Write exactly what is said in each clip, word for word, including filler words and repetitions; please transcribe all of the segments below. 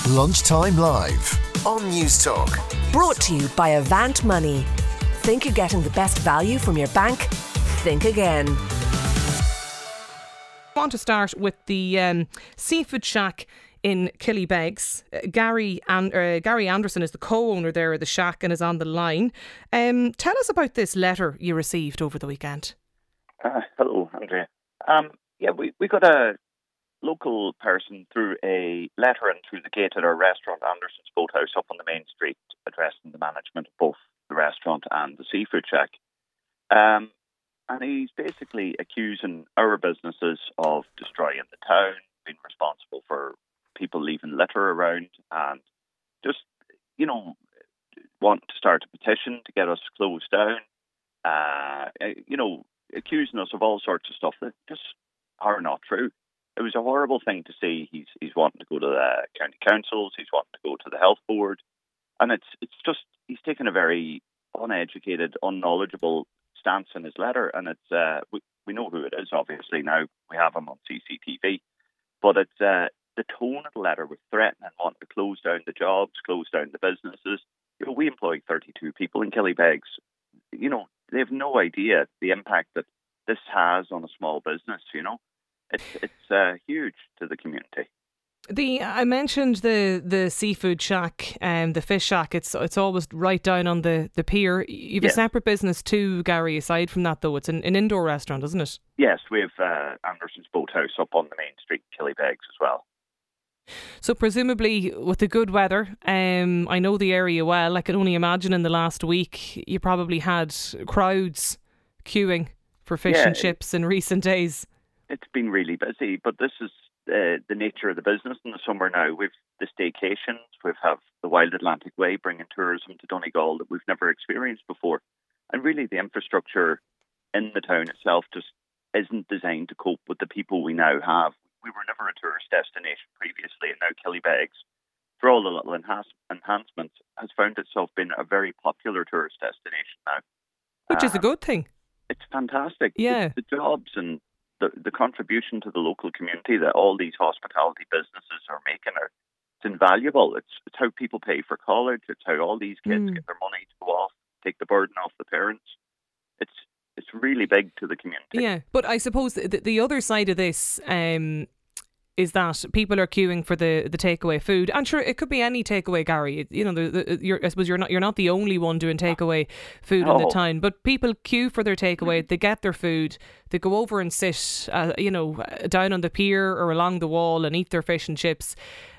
Lunchtime Live on Newstalk. Brought to you by Avant Money. Think you're getting the best value from your bank? Think again. I want to start with the um, Seafood Shack in Killybegs. Uh, Gary and uh, Gary Anderson is the co-owner there of the shack and is on the line. Um, tell us about this letter you received over the weekend. Uh, hello, Andrea. Um, yeah, we, we got a local person through a letter and through the gate at our restaurant, Anderson's Boathouse, up on the main street, addressing the management of both the restaurant and the Seafood Shack. Um, and he's basically accusing our businesses of destroying the town, being responsible for people leaving litter around, and just, you know, want to start a petition to get us closed down. Uh, you know, accusing us of all sorts of stuff that just are not true. It was a horrible thing to see. He's he's wanting to go to the county councils. He's wanting to go to the health board, and it's it's just he's taken a very uneducated, unknowledgeable stance in his letter. And it's uh, we we know who it is. Obviously now we have him on C C T V, but it's uh, the tone of the letter was threatening, wanting to close down the jobs, close down the businesses. You know, we employ thirty-two people in Killybegs. You know, they have no idea the impact that this has on a small business. You know. It's it's uh, huge to the community. The I mentioned the the Seafood Shack and um, the fish shack. It's it's always right down on the, the pier. You've yes. a separate business too, Gary. Aside from that, though, it's an, an indoor restaurant, isn't it? Yes, we have uh, Anderson's Boathouse up on the main street, Killybegs, as well. So presumably, with the good weather, um, I know the area well. I can only imagine in the last week you probably had crowds queuing for fish yeah, and chips in recent days. It's been really busy, but this is uh, the nature of the business in the summer now. We've the staycations, we have the Wild Atlantic Way bringing tourism to Donegal that we've never experienced before. And really the infrastructure in the town itself just isn't designed to cope with the people we now have. We were never a tourist destination previously, and now Killybegs, for all the little enhance- enhancements, has found itself being a very popular tourist destination now. Which um, is a good thing. It's fantastic. Yeah. The, the jobs and The, the contribution to the local community that all these hospitality businesses are making are it's invaluable. It's it's how people pay for college. It's how all these kids mm. get their money to go off, take the burden off the parents. It's it's really big to the community. Yeah, but I suppose the, the other side of this um, is that people are queuing for the, the takeaway food. And sure, it could be any takeaway, Gary. It, you know, the, the, you're, I suppose you're not you're not the only one doing takeaway food no. in the town. But people queue for their takeaway. They get their food. They go over and sit, uh, you know, down on the pier or along the wall and eat their fish and chips.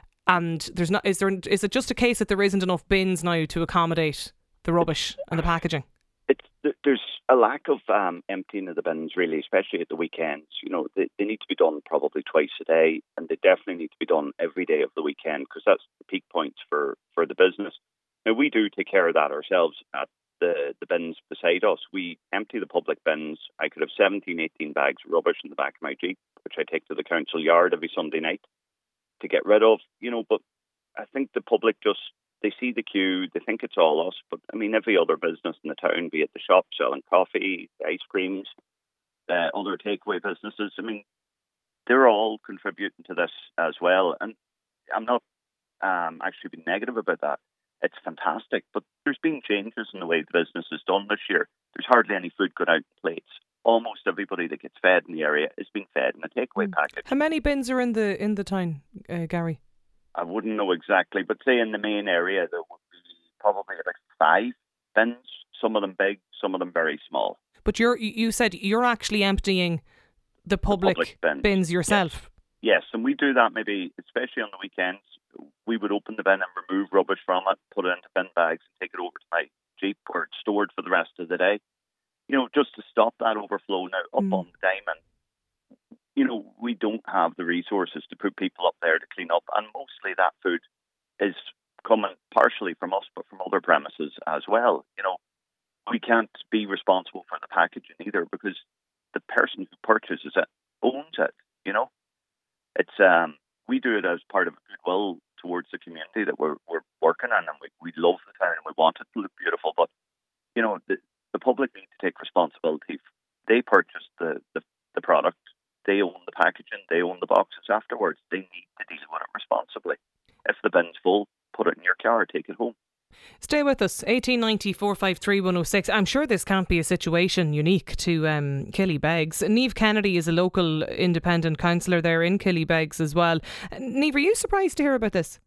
And there's not is there is it just a case that there isn't enough bins now to accommodate the rubbish and the packaging? It's there's a lack of um, emptying of the bins, really, especially at the weekends. You know, they, they need to be done probably twice a day, and they definitely need to be done every day of the weekend because that's the peak points for, for the business. Now, we do take care of that ourselves at the, the bins beside us. We empty the public bins. I could have seventeen, eighteen bags of rubbish in the back of my Jeep, which I take to the council yard every Sunday night to get rid of, you know, but I think the public just, they see the queue, they think it's all us, but I mean, every other business in the town, be it the shop selling coffee, ice creams, uh, other takeaway businesses, I mean, they're all contributing to this as well. And I'm not um, actually being negative about that. It's fantastic, but there's been changes in the way the business is done this year. There's hardly any food going out in plates. Almost everybody that gets fed in the area is being fed in a takeaway mm. package. How many bins are in the in the town, uh, Gary? I wouldn't know exactly, but say in the main area there would be probably about five bins. Some of them big, some of them very small. But you're you said you're actually emptying the public, the public bins. bins yourself. Yes. yes, and we do that maybe, especially on the weekends. We would open the bin and remove rubbish from it, put it into bin bags, and take it over to my Jeep where it's stored for the rest of the day. You know, just to stop that overflow. Now, up mm. on the diamond, you know, we don't have the resources to put people up there to clean up. And mostly that food is coming partially from us, but from other premises as well. You know, we can't be responsible for the packaging either because the person who purchases it owns it, you know. It's um, we do it as part of a goodwill towards the community that we're we're working on, and we, we love the town and we want it to look beautiful. But, you know, the, the public need to take responsibility. They purchased the, the, the product. They own the packaging. They own the boxes afterwards. They need to deal with it responsibly. if the bin's full, put it in your car, take it home. Stay with us. eighteen ninety, four five three, one oh six. I'm sure this can't be a situation unique to um, Killybegs. Niamh Kennedy is a local independent councillor there in Killybegs as well. Niamh, are you surprised to hear about this?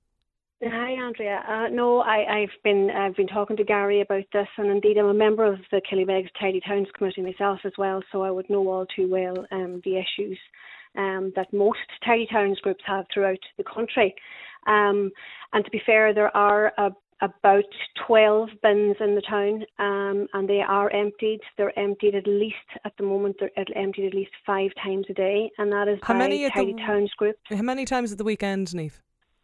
Hi, Andrea. Uh, no, I, I've been I've been talking to Gary about this, and indeed I'm a member of the Killybegs Tidy Towns Committee myself as well, so I would know all too well um, the issues um, that most tidy towns groups have throughout the country. Um, and to be fair, there are a about twelve bins in the town, um, and they are emptied. They're emptied at least, at the moment, they're emptied at least five times a day, and that is how by many Tidy the, Towns Group. How many times at the weekend, Niamh?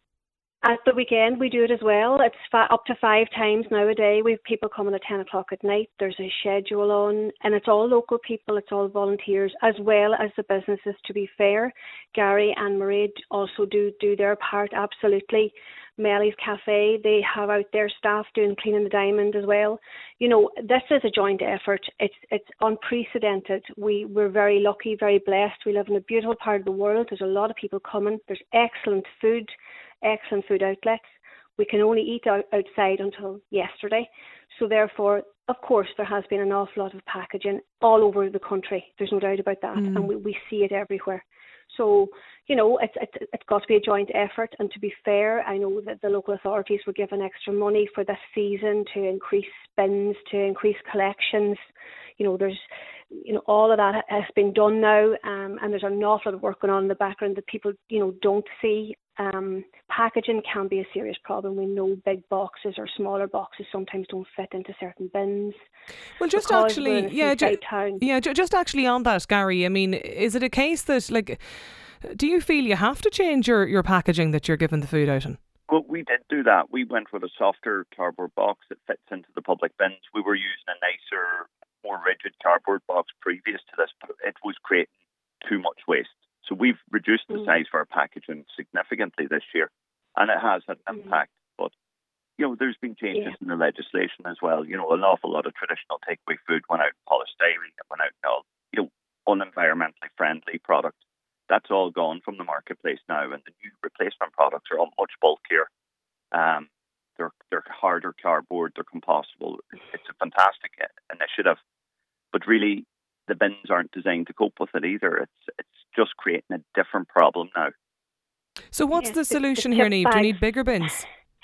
At the weekend, we do it as well. It's fa- up to five times now a day. We have people coming at ten o'clock at night. There's a schedule on, and it's all local people, it's all volunteers, as well as the businesses, to be fair. Gary and Mairead also do, do their part, absolutely. Melly's Cafe, they have out their staff doing Cleaning the Diamond as well. You know, this is a joint effort. It's it's unprecedented. We, we're very lucky, very blessed. We live in a beautiful part of the world. There's a lot of people coming. There's excellent food, excellent food outlets. We can only eat out, outside until yesterday. So therefore, of course, there has been an awful lot of packaging all over the country. There's no doubt about that. Mm. And we, we see it everywhere. So, you know, it's, it's it's got to be a joint effort. And to be fair, I know that the local authorities were given extra money for this season to increase bins, to increase collections. You know, there's, you know, all of that has been done now, um, and there's an awful lot of work going on in the background that people, you know, don't see. Um, packaging can be a serious problem. We know big boxes or smaller boxes sometimes don't fit into certain bins. Well, just actually, yeah, ju- yeah, ju- just actually on that, Gary. I mean, is it a case that, like, do you feel you have to change your, your packaging that you're giving the food out in? Well, we did do that. We went with a softer cardboard box that fits into the public bins. We were using a nicer, more rigid cardboard box previous to this, but it was creating too much waste. So we've reduced the mm. size of our packaging significantly this year, and it has had an mm. impact. But, you know, there's been changes yeah. in the legislation as well. You know, an awful lot of traditional takeaway food went out in polystyrene, it went out in all, you know, unenvironmentally friendly products. That's all gone from the marketplace now, and the new replacement products are all much bulkier. Um, they're they're harder cardboard, they're compostable. It's a fantastic initiative, but really the bins aren't designed to cope with it either. It's it's just creating a different problem now. So what's yes, the solution here, Niamh? Do you need bigger bins?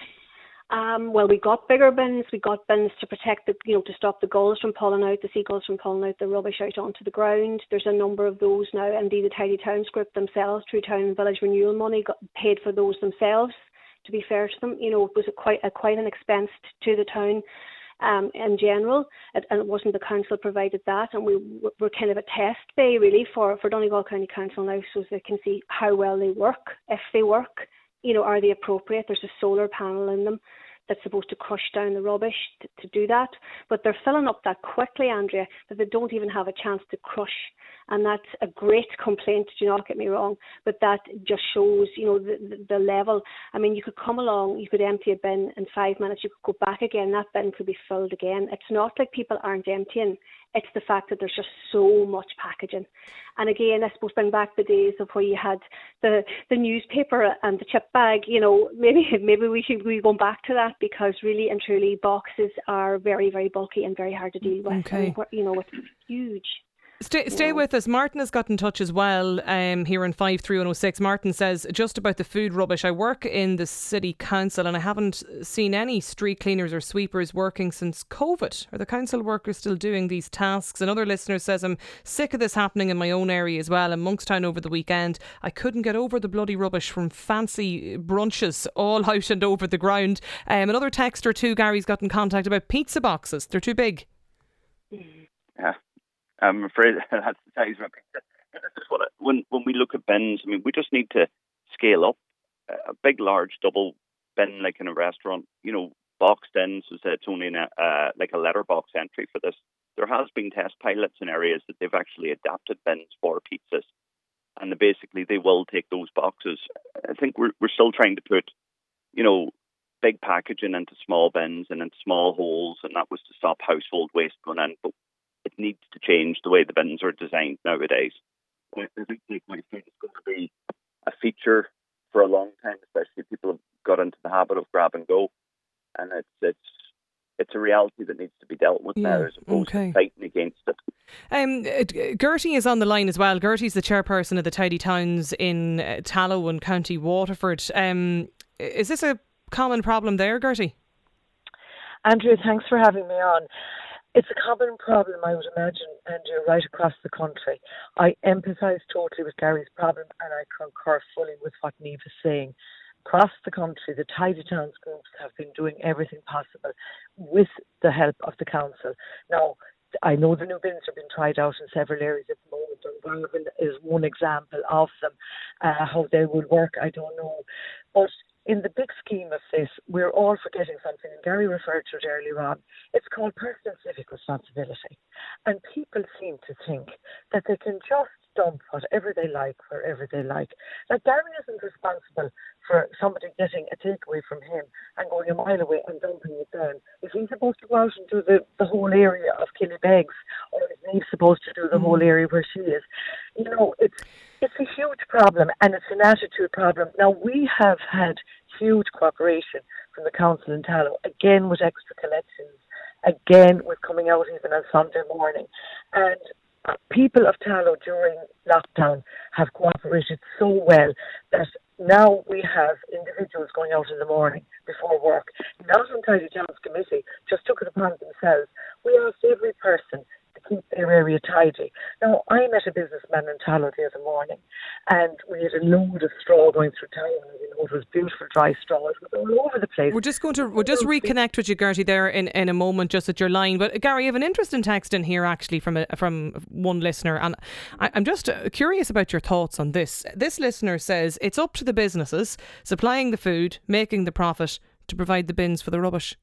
Um, well, we got bigger bins. We got bins to protect the, you know, to stop the gulls from pulling out, the seagulls from pulling out the rubbish out onto the ground. There's a number of those now. Indeed, the Tidy Towns Group themselves, through Town and Village Renewal money, got paid for those themselves. To be fair to them, you know, it was a quite a, quite an expense to the town um, in general, it, and it wasn't the council provided that, and we were kind of a test bay really for for Donegal County Council now, so they can see how well they work. If they work, you know, are they appropriate? There's a solar panel in them that's supposed to crush down the rubbish to, to do that. But they're filling up that quickly, Andrea, that they don't even have a chance to crush. And that's a great complaint, do not get me wrong, but that just shows, you know, the, the, the level. I mean, you could come along, you could empty a bin in five minutes, you could go back again, that bin could be filled again. It's not like people aren't emptying. It's the fact that there's just so much packaging. And again, I suppose bring back the days of where you had the, the newspaper and the chip bag, you know, maybe maybe we should be going back to that, because really and truly boxes are very, very bulky and very hard to deal with. Okay. And, you know, it's huge. Stay, stay with us. Martin has got in touch as well um, here in five three one oh six. Martin says, just about the food rubbish, I work in the city council and I haven't seen any street cleaners or sweepers working since COVID. Are the council workers still doing these tasks? Another listener says, I'm sick of this happening in my own area as well. In Monkstown over the weekend, I couldn't get over the bloody rubbish from fancy brunches all out and over the ground. Um, another texter too, Gary's got in contact about pizza boxes. They're too big. Yeah. I'm afraid that's the size of it. This is what it, when when we look at bins, I mean, we just need to scale up. A big, large double bin, like in a restaurant, you know, boxed in, so that it's only in a, uh, like a letterbox entry for this. There has been test pilots in areas that they've actually adapted bins for pizzas, and basically they will take those boxes. I think we're we're still trying to put, you know, big packaging into small bins and into small holes, and that was to stop household waste going in, but it needs to change the way the bins are designed nowadays. I think takeaway food is going to be a feature for a long time, especially if people habit of grab and go, and it's it's it's a reality that needs to be dealt with yeah. now, as opposed okay. to fighting against it. Um, Gertie is on the line as well. Gertie's the chairperson of the Tidy Towns in uh, Tallow and County Waterford. Um, is this a common problem there, Gertie? Andrea, thanks for having me on. It's a common problem, I would imagine, Andrea, right across the country. I empathise totally with Gary's problem, and I concur fully with what Niamh is saying. Across the country, the Tidy Towns groups have been doing everything possible with the help of the council. Now, I know the new bins are being tried out in several areas at the moment. Dungarvan is one example of them. Uh, how they will work, I don't know. But in the big scheme of this, we're all forgetting something, and Gary referred to it earlier on. It's called personal civic responsibility. And people seem to think that they can just dump whatever they like, wherever they like. Like, Gary isn't responsible for somebody getting a takeaway from him and going a mile away and dumping it down. If he's supposed to go out and do the, the whole area of Killybegs, or is Niamh supposed to do the whole area where she is? You know, it's it's a huge problem, and it's an attitude problem. Now, we have had huge cooperation from the council in Tallow, again with extra collections, again with coming out even on Sunday morning. And people of Tallow during lockdown have cooperated so well that now we have individuals going out in the morning before work, not on Tidy Towns Committee, just took it upon themselves. We asked every person to keep their area tidy. Now, I met a businessman in Tallow the other morning, and we had a load of straw going through town. You know, it was beautiful dry straw. It was all over the place. We're just going to we'll just reconnect with you, Gertie, there in, in a moment, just at your line. But Gary, I have an interesting text in here actually from a, from one listener, and I, I'm just uh, curious about your thoughts on this. This listener says it's up to the businesses supplying the food, making the profit, to provide the bins for the rubbish.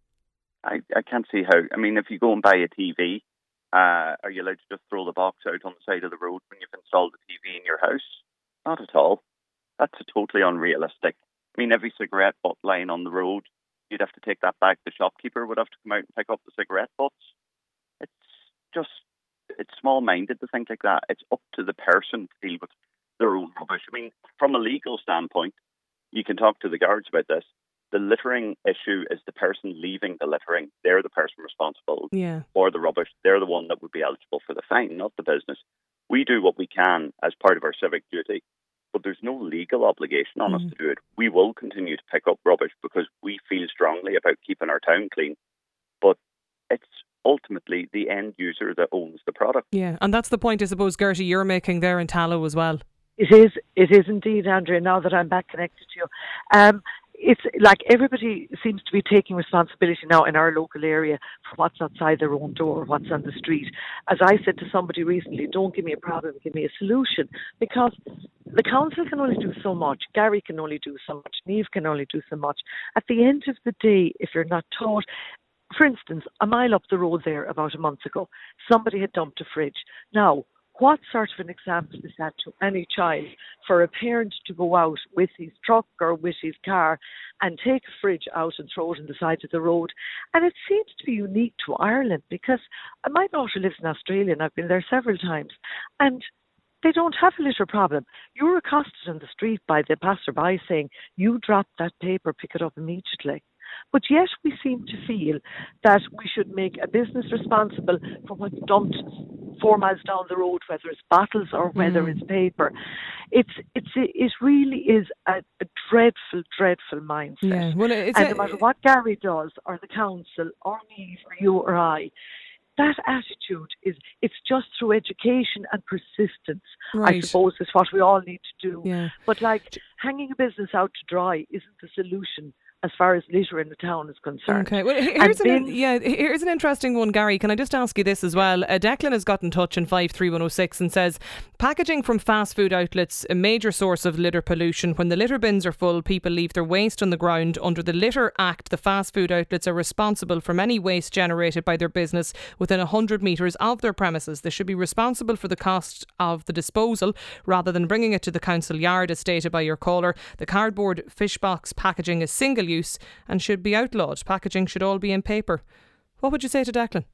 I, I can't see how. I mean, if you go and buy a T V, uh, are you allowed to just throw the box out on the side of the road when you've installed the T V in your house? Not at all. That's a totally unrealistic. I mean, every cigarette butt lying on the road, you'd have to take that back. The shopkeeper would have to come out and pick up the cigarette butts. It's just, it's small-minded to think like that. It's up to the person to deal with their own rubbish. I mean, from a legal standpoint, you can talk to the guards about this. The littering issue is the person leaving the littering. They're the person responsible yeah. for the rubbish. They're the one that would be eligible for the fine, not the business. We do what we can as part of our civic duty, but there's no legal obligation on mm. us to do it. We will continue to pick up rubbish because we feel strongly about keeping our town clean, but it's ultimately the end user that owns the product. Yeah, and that's the point, I suppose, Gertie, you're making there in Tallow as well. It is, it is indeed, Andrea, now that I'm back connected to you. Um, it's like everybody seems to be taking responsibility now in our local area for what's outside their own door, what's on the street. As I said to somebody recently, don't give me a problem, give me a solution, because the council can only do so much, Gary can only do so much, Niamh can only do so much. At the end of the day, if you're not taught, for instance, a mile up the road there about a month ago, somebody had dumped a fridge. Now, what sort of an example is that to any child for a parent to go out with his truck or with his car and take a fridge out and throw it on the side of the road? And it seems to be unique to Ireland, because my daughter lives in Australia and I've been there several times, and they don't have a litter problem. You're accosted on the street by the passerby saying, you drop that paper, pick it up immediately. But yet we seem to feel that we should make a business responsible for what's dumped four miles down the road, whether it's bottles or whether mm. it's paper. It's it's it really is a, a dreadful, dreadful mindset. Yeah. Well, it's and a, no matter what Gary does, or the council, or me, or you, or I, that attitude is, it's just through education and persistence, right. I suppose, is what we all need to do. Yeah. But like, hanging a business out to dry isn't the solution as far as litter in the town is concerned. Okay, well, here's an, bin- yeah, here's an interesting one, Gary. Can I just ask you this as well? Uh, Declan has got in touch in five three one oh six and says, packaging from fast food outlets, a major source of litter pollution. When the litter bins are full, people leave their waste on the ground. Under the Litter Act, the fast food outlets are responsible for any waste generated by their business within one hundred metres of their premises. They should be responsible for the cost of the disposal rather than bringing it to the council yard, as stated by your caller. The cardboard fish box packaging is single use and should be outlawed. Packaging should all be in paper. What would you say to Declan?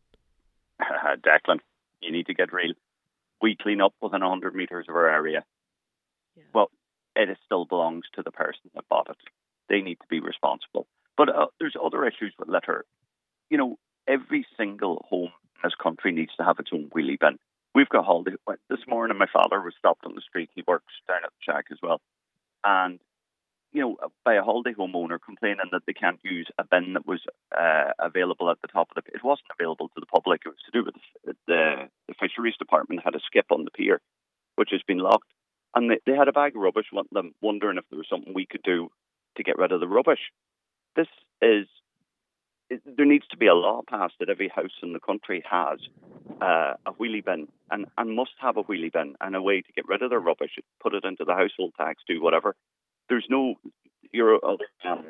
Uh, Declan, you need to get real. We clean up within one hundred metres of our area. Yeah. Well, it still belongs to the person that bought it. they need to be responsible. But uh, there's other issues with litter. You know, every single home in this country needs to have its own wheelie bin. We've got holiday. This morning, my father was stopped on the street. He works down at the shack as well. And, you know, by a holiday homeowner complaining that they can't use a bin that was uh, available at the top of the... It wasn't available to the public. It was to do with the, the, the fisheries department had a skip on the pier, which has been locked. And they, they had a bag of rubbish, them wondering if there was something we could do to get rid of the rubbish. This is... It, there needs to be a law passed that every house in the country has uh, a wheelie bin and, and must have a wheelie bin and a way to get rid of their rubbish, put it into the household tax, do whatever. There's no... Your other um,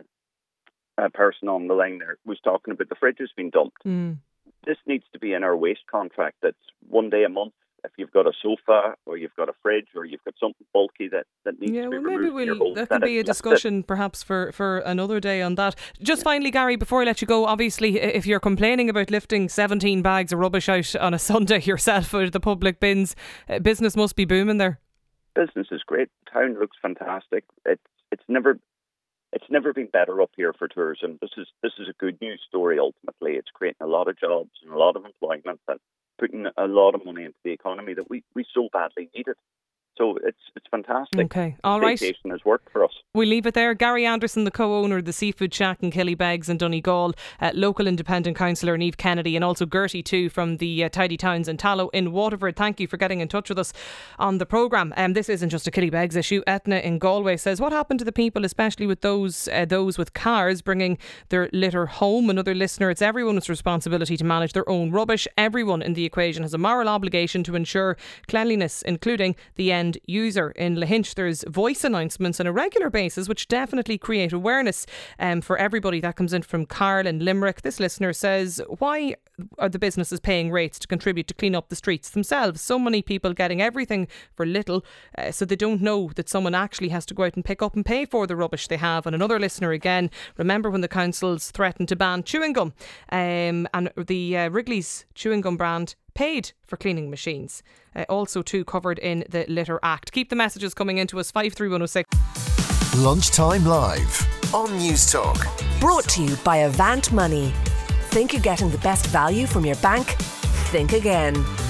uh, person on the line there was talking about the fridges being dumped. Mm. This needs to be in our waste contract. That's one day a month. If you've got a sofa or you've got a fridge or you've got something bulky that, that needs yeah, to be well, removed maybe from your we'll, home, that could be a discussion perhaps for, for another day on that. Just finally, Gary, before I let you go, obviously, if you're complaining about lifting seventeen bags of rubbish out on a Sunday yourself out of the public bins, uh, business must be booming there. Business is great. The town looks fantastic. It's it's never it's never been better up here for tourism. This is this is a good news story. Ultimately, it's creating a lot of jobs and a lot of employment and putting a lot of money into the economy that we, we so badly needed. So it's it's fantastic. Okay, all right. Vacation has worked for us. We leave it there. Gary Anderson, the co-owner of the Seafood Shack in Killybegs in Donegal, uh, local independent councillor Niamh Kennedy, and also Gertie too from the uh, Tidy Towns in Tallow in Waterford. Thank you for getting in touch with us on the programme. Um, this isn't just a Killybegs issue. Etna in Galway says, what happened to the people, especially with those uh, those with cars bringing their litter home? Another listener, it's everyone's responsibility to manage their own rubbish. Everyone in the equation has a moral obligation to ensure cleanliness, including the end user. In Lahinch, there's voice announcements on a regular basis which definitely create awareness um, for everybody. That comes in from Carl in Limerick. This listener says, why are the businesses paying rates to contribute to clean up the streets themselves? So many people getting everything for little, uh, so they don't know that someone actually has to go out and pick up and pay for the rubbish they have. And another listener again, remember when the councils threatened to ban chewing gum, um, and the uh, Wrigley's chewing gum brand paid for cleaning machines. Uh, also too covered in the Litter Act. Keep the messages coming into us, five three one oh six. Lunchtime Live on News Talk. Brought to you by Avant Money. Think you're getting the best value from your bank? Think again.